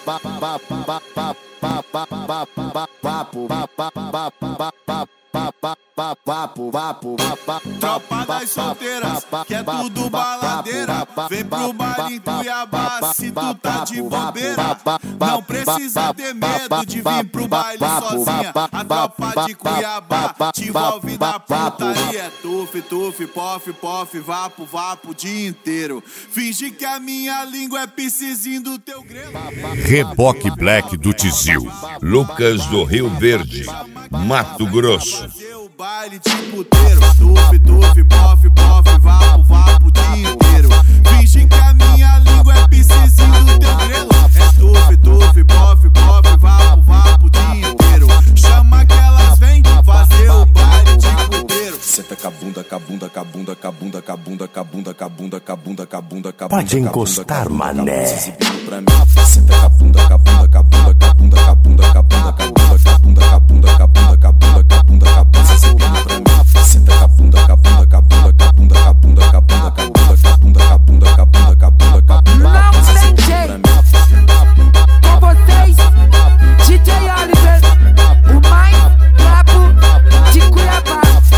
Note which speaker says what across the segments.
Speaker 1: Tropa das solteiras, que é tudo baladeira. Vem pro baile em Cuiabá, se tu tá de bobeira. Não precisa ter medo de vir pro baile sozinha. A tropa de Cuiabá te envolve na putaria. Tuf, tuf, pof, pof, vapo, vapo o dia inteiro. Finge que a minha língua é piscizinho do teu grelo.
Speaker 2: Reboque Black do Tizil, Lucas do Rio Verde, Mato Grosso.
Speaker 1: Baile de puteiro, tuf, tuf, pof, pof, vapo, vapo o dia inteiro. Finge que a minha língua é piscizinho do teu grelo. É tuf, tuf, pof, pof, vapo, vapo o dia inteiro. Chama que elas vêm fazer o baile de puteiro.
Speaker 3: Senta com a bunda, com a bunda, com a bunda, com a bunda, com a bunda, com a bunda, com a bunda, com a bunda, com a bunda, com a bunda.
Speaker 4: Pode encostar, mané.
Speaker 3: Senta com a bunda, com a bunda, com a bunda, com a bunda, com a bunda, com a bunda, com a bunda, com a bunda, com a bunda, com a bunda, com a bunda, com a bunda, com a bunda, com a bunda. Senta com a bunda, com a bunda, com a bunda, com a bunda, com a bunda, com a bunda, com a bunda, com a bunda, com a bunda, com a bunda, com a bunda, com a bunda.
Speaker 5: Não tem jeito. Com vocês, DJ Oliver, o mais brabo de Cuiabá.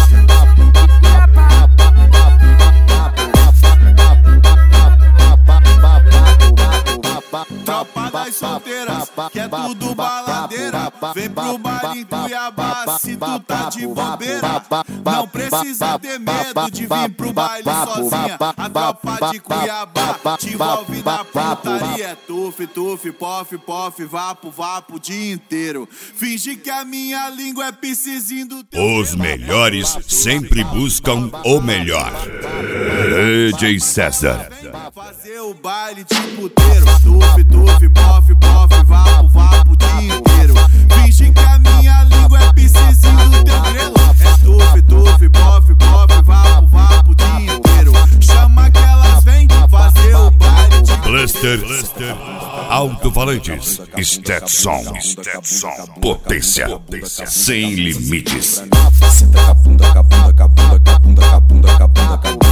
Speaker 1: Tropa das solteiras, que é tudo baladeira. Vem pro baile em Cuiabá, se tu tá de bobeira. Não precisa ter medo de vir pro baile sozinha. A tropa de Cuiabá te envolve na putaria. Tuf, tuf, pof, pof, vapo, vapo o dia inteiro. Finge que a minha língua é piscizinho do teu.
Speaker 2: Os melhores sempre buscam o melhor. DJ César.
Speaker 1: Fazer o baile de puteiro. Tuf, tuf, pof, pof, vapo, vapo o dia inteiro. Finge que a minha língua é piscizinho do teu grelo. É tuf, tuf, pof, pof, vapo, vapo o dia inteiro. Chama que elas vêm fazer o baile de
Speaker 2: Cluster, alto-falantes, Stetson, potência sem limites.
Speaker 3: Senta com a bunda, com a bunda, com a bunda, com a bunda, com a bunda, com a bunda, com a bunda.